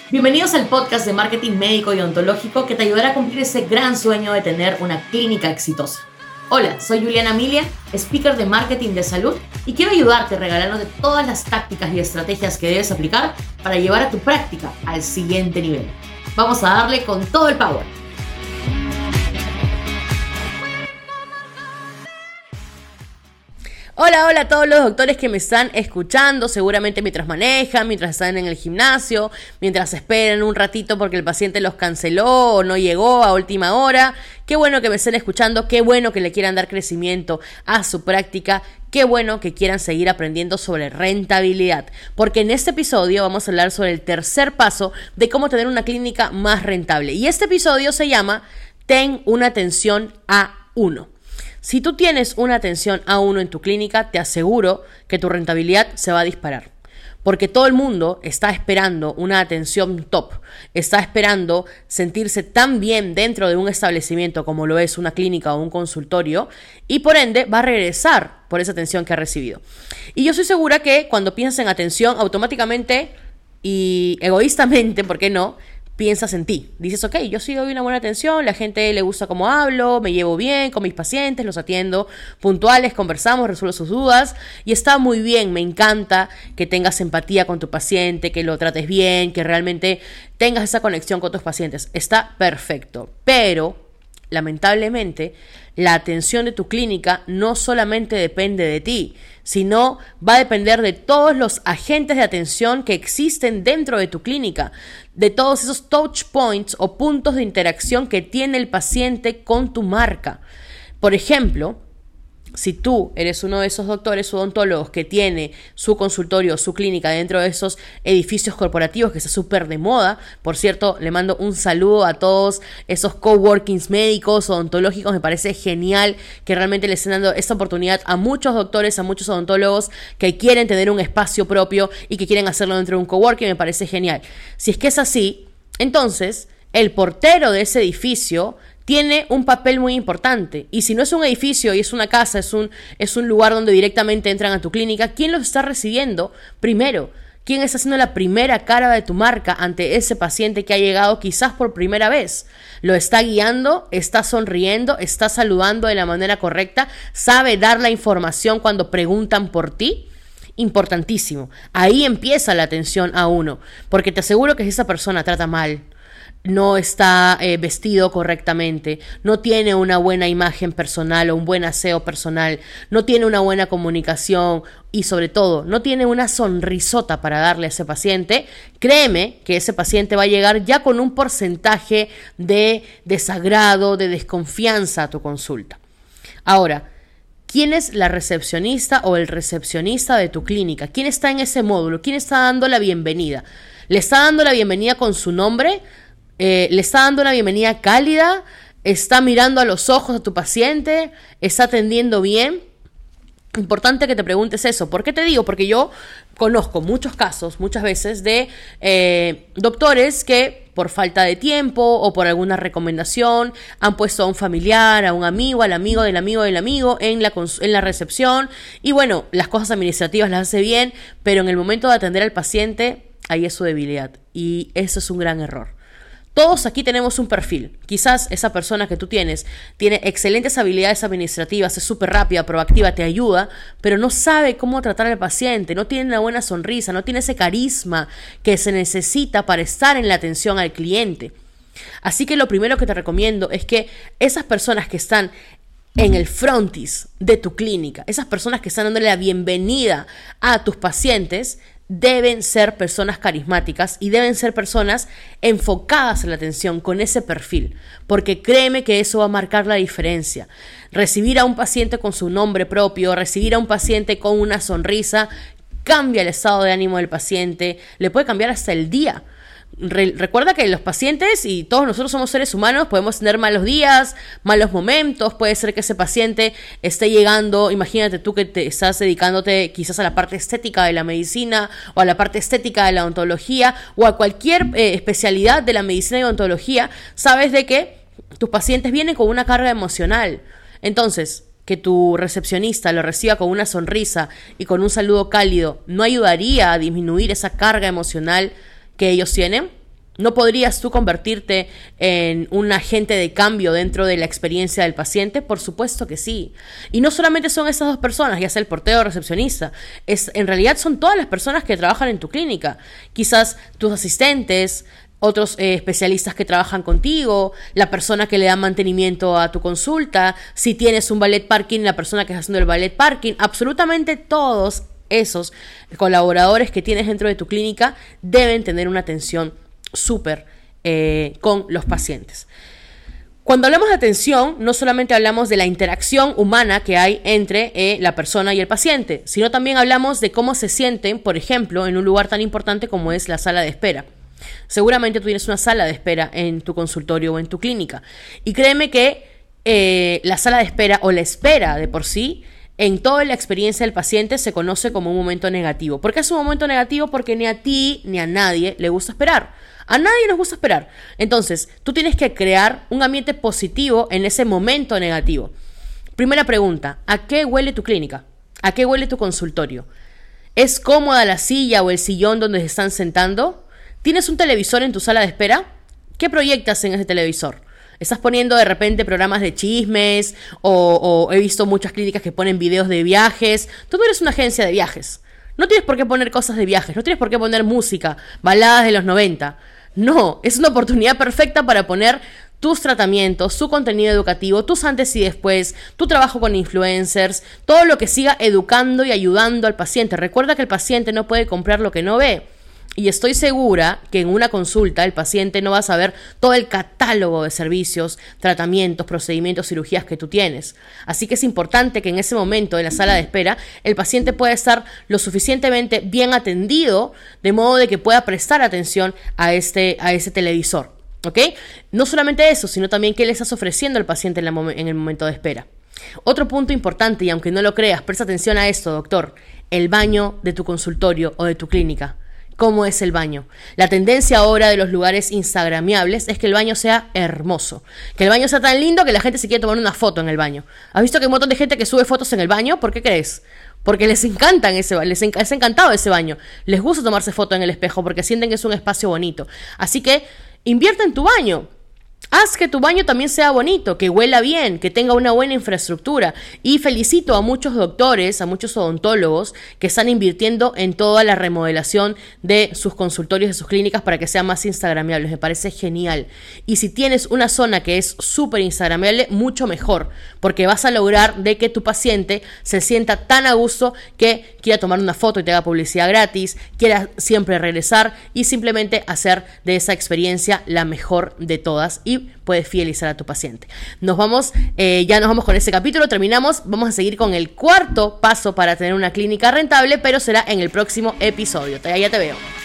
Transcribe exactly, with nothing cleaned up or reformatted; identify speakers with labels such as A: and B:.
A: Bienvenidos al podcast de marketing médico y odontológico que te ayudará a cumplir ese gran sueño de tener una clínica exitosa. Hola, soy Juliana Emilia, speaker de marketing de salud y quiero ayudarte regalándote todas las tácticas y estrategias que debes aplicar para llevar a tu práctica al siguiente nivel. Vamos a darle con todo el power. Hola, hola a todos los doctores que me están escuchando, seguramente mientras manejan, mientras están en el gimnasio, mientras esperan un ratito porque el paciente los canceló o no llegó a última hora. Qué bueno que me estén escuchando, qué bueno que le quieran dar crecimiento a su práctica, qué bueno que quieran seguir aprendiendo sobre rentabilidad, porque en este episodio vamos a hablar sobre el tercer paso de cómo tener una clínica más rentable. Y este episodio se llama Ten una atención A uno. Si tú tienes una atención A uno en tu clínica, te aseguro que tu rentabilidad se va a disparar. Porque todo el mundo está esperando una atención top, está esperando sentirse tan bien dentro de un establecimiento como lo es una clínica o un consultorio y por ende va a regresar por esa atención que ha recibido. Y yo estoy segura que cuando piensas en atención, automáticamente y egoístamente, ¿por qué no?, piensas en ti. Dices, ok, yo sí doy una buena atención, la gente le gusta cómo hablo, me llevo bien con mis pacientes, los atiendo puntuales, conversamos, resuelvo sus dudas y está muy bien, me encanta que tengas empatía con tu paciente, que lo trates bien, que realmente tengas esa conexión con tus pacientes. Está perfecto, pero lamentablemente la atención de tu clínica no solamente depende de ti, sino va a depender de todos los agentes de atención que existen dentro de tu clínica, de todos esos touch points o puntos de interacción que tiene el paciente con tu marca. Por ejemplo, si tú eres uno de esos doctores odontólogos que tiene su consultorio, su clínica dentro de esos edificios corporativos que está súper de moda, por cierto, le mando un saludo a todos esos coworkings médicos, odontológicos, me parece genial que realmente le estén dando esta oportunidad a muchos doctores, a muchos odontólogos que quieren tener un espacio propio y que quieren hacerlo dentro de un coworking, me parece genial. Si es que es así, entonces el portero de ese edificio tiene un papel muy importante. Y si no es un edificio y es una casa, es un, es un lugar donde directamente entran a tu clínica, ¿quién los está recibiendo primero? ¿Quién está haciendo la primera cara de tu marca ante ese paciente que ha llegado quizás por primera vez? ¿Lo está guiando? ¿Está sonriendo? ¿Está saludando de la manera correcta? ¿Sabe dar la información cuando preguntan por ti? Importantísimo. Ahí empieza la atención a uno, porque te aseguro que si esa persona trata mal, no está eh, vestido correctamente, no tiene una buena imagen personal o un buen aseo personal, no tiene una buena comunicación y sobre todo no tiene una sonrisota para darle a ese paciente, créeme que ese paciente va a llegar ya con un porcentaje de desagrado, de desconfianza a tu consulta. Ahora, ¿quién es la recepcionista o el recepcionista de tu clínica? ¿Quién está en ese módulo? ¿Quién está dando la bienvenida? ¿Le está dando la bienvenida con su nombre? Eh, ¿Le está dando una bienvenida cálida? ¿Está mirando a los ojos a tu paciente? ¿Está atendiendo bien? Importante que te preguntes eso. ¿Por qué te digo? Porque yo conozco muchos casos, muchas veces, de eh, doctores que por falta de tiempo o por alguna recomendación han puesto a un familiar, a un amigo, al amigo del amigo del amigo en la, en la recepción. Y bueno, las cosas administrativas las hace bien, pero en el momento de atender al paciente, ahí es su debilidad. Y eso es un gran error. Todos aquí tenemos un perfil. Quizás esa persona que tú tienes tiene excelentes habilidades administrativas, es súper rápida, proactiva, te ayuda, pero no sabe cómo tratar al paciente, no tiene una buena sonrisa, no tiene ese carisma que se necesita para estar en la atención al cliente. Así que lo primero que te recomiendo es que esas personas que están en el frontis de tu clínica, esas personas que están dándole la bienvenida a tus pacientes, deben ser personas carismáticas y deben ser personas enfocadas en la atención con ese perfil, porque créeme que eso va a marcar la diferencia. Recibir a un paciente con su nombre propio, recibir a un paciente con una sonrisa, cambia el estado de ánimo del paciente, le puede cambiar hasta el día. Re- recuerda que los pacientes y todos nosotros somos seres humanos, podemos tener malos días, malos momentos, puede ser que ese paciente esté llegando, imagínate tú que te estás dedicándote quizás a la parte estética de la medicina o a la parte estética de la odontología o a cualquier eh, especialidad de la medicina y odontología, sabes de que tus pacientes vienen con una carga emocional. Entonces, que tu recepcionista lo reciba con una sonrisa y con un saludo cálido no ayudaría a disminuir esa carga emocional que ellos tienen. ¿No podrías tú convertirte en un agente de cambio dentro de la experiencia del paciente? Por supuesto que sí. Y no solamente son esas dos personas, ya sea el portero o recepcionista. Es, en realidad son todas las personas que trabajan en tu clínica. Quizás tus asistentes, otros eh, especialistas que trabajan contigo, la persona que le da mantenimiento a tu consulta, si tienes un valet parking, la persona que está haciendo el valet parking, absolutamente todos esos colaboradores que tienes dentro de tu clínica deben tener una atención súper eh, con los pacientes. Cuando hablamos de atención, no solamente hablamos de la interacción humana que hay entre eh, la persona y el paciente, sino también hablamos de cómo se sienten, por ejemplo, en un lugar tan importante como es la sala de espera. Seguramente tú tienes una sala de espera en tu consultorio o en tu clínica. Y créeme que eh, la sala de espera o la espera de por sí, en toda la experiencia del paciente se conoce como un momento negativo. ¿Por qué es un momento negativo? Porque ni a ti ni a nadie le gusta esperar. A nadie nos gusta esperar. Entonces, tú tienes que crear un ambiente positivo en ese momento negativo. Primera pregunta, ¿a qué huele tu clínica? ¿A qué huele tu consultorio? ¿Es cómoda la silla o el sillón donde se están sentando? ¿Tienes un televisor en tu sala de espera? ¿Qué proyectas en ese televisor? ¿Estás poniendo de repente programas de chismes? O, o he visto muchas clínicas que ponen videos de viajes. Tú no eres una agencia de viajes. No tienes por qué poner cosas de viajes. No tienes por qué poner música, baladas de los noventa. No, es una oportunidad perfecta para poner tus tratamientos, tu contenido educativo, tus antes y después, tu trabajo con influencers, todo lo que siga educando y ayudando al paciente. Recuerda que el paciente no puede comprar lo que no ve. Y estoy segura que en una consulta el paciente no va a saber todo el catálogo de servicios, tratamientos, procedimientos, cirugías que tú tienes. Así que es importante que en ese momento en la sala de espera el paciente pueda estar lo suficientemente bien atendido de modo de que pueda prestar atención a este, a ese televisor. ¿Ok? No solamente eso, sino también qué le estás ofreciendo al paciente en, la mom- en el momento de espera. Otro punto importante, y aunque no lo creas, presta atención a esto, doctor: el baño de tu consultorio o de tu clínica. ¿Cómo es el baño? La tendencia ahora de los lugares instagramiables es que el baño sea hermoso. Que el baño sea tan lindo que la gente se quiere tomar una foto en el baño. ¿Has visto que hay un montón de gente que sube fotos en el baño? ¿Por qué crees? Porque les encantan ese baño, les, enc- les ha encantado ese baño. Les gusta tomarse foto en el espejo porque sienten que es un espacio bonito. Así que invierte en tu baño. Haz que tu baño también sea bonito, que huela bien, que tenga una buena infraestructura. Y felicito a muchos doctores, a muchos odontólogos que están invirtiendo en toda la remodelación de sus consultorios, de sus clínicas, para que sean más instagramiables. Me parece genial. Y si tienes una zona que es súper instagramiable, mucho mejor, porque vas a lograr de que tu paciente se sienta tan a gusto que quiera tomar una foto y te haga publicidad gratis, quiera siempre regresar y simplemente hacer de esa experiencia la mejor de todas. Y puedes fidelizar a tu paciente. Nos vamos, eh, ya nos vamos con ese capítulo, terminamos, vamos a seguir con el cuarto paso para tener una clínica rentable, pero será en el próximo episodio. Ya te veo.